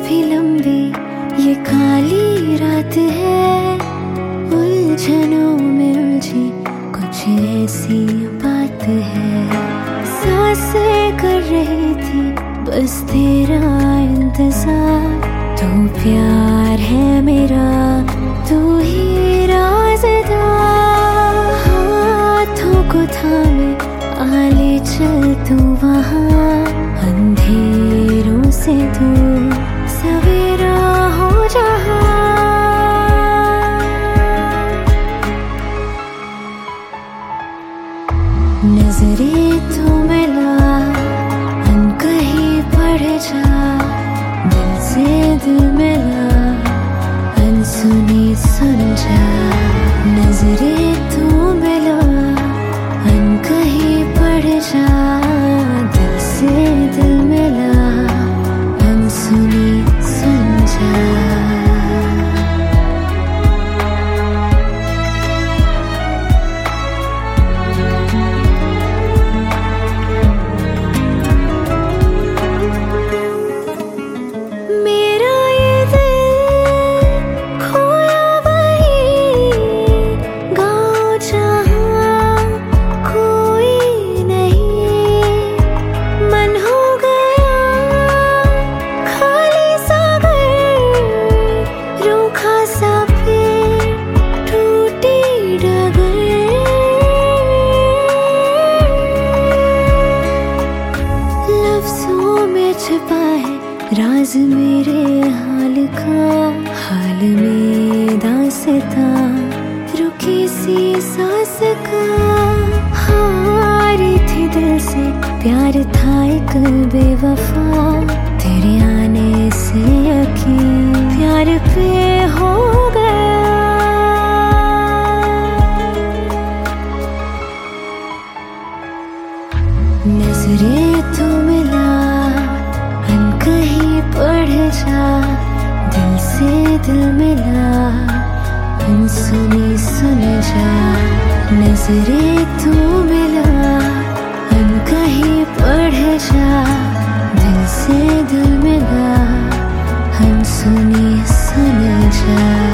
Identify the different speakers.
Speaker 1: भी लंबी ये काली रात है, उलझनों में उलझी कुछ ऐसी बात है। सांसें कर रही थी बस तेरा इंतजार, तू प्यार है मेरा, तू ही राज़दार। हाथों को थामे आले चल तू वहाँ, अंधेरों से दूर सवेरा हो जहाँ। नजरें तू मिला अनकहीं पड़ जा, दिल से दिल मिला अनसुनी सुन जा। नजरें तू मिला अनकहीं पड़ जा, दिल से दिल मिला अनसुनी सुन जा। छिपा है राज मेरे हाल का, हाल में दास्तां रुकी सी सांस का। हारी थी दिल से प्यार था एक बेवफा, तेरे आने से यकीन प्यार पे हो गया। नजरें तू मिला कहीं पड़ जा, दिल से दिल मिला अनसुनी सुन जा। नजरें तू मिला कहीं पड़ जा, दिल से दिल मिला अनसुनी सुन जा।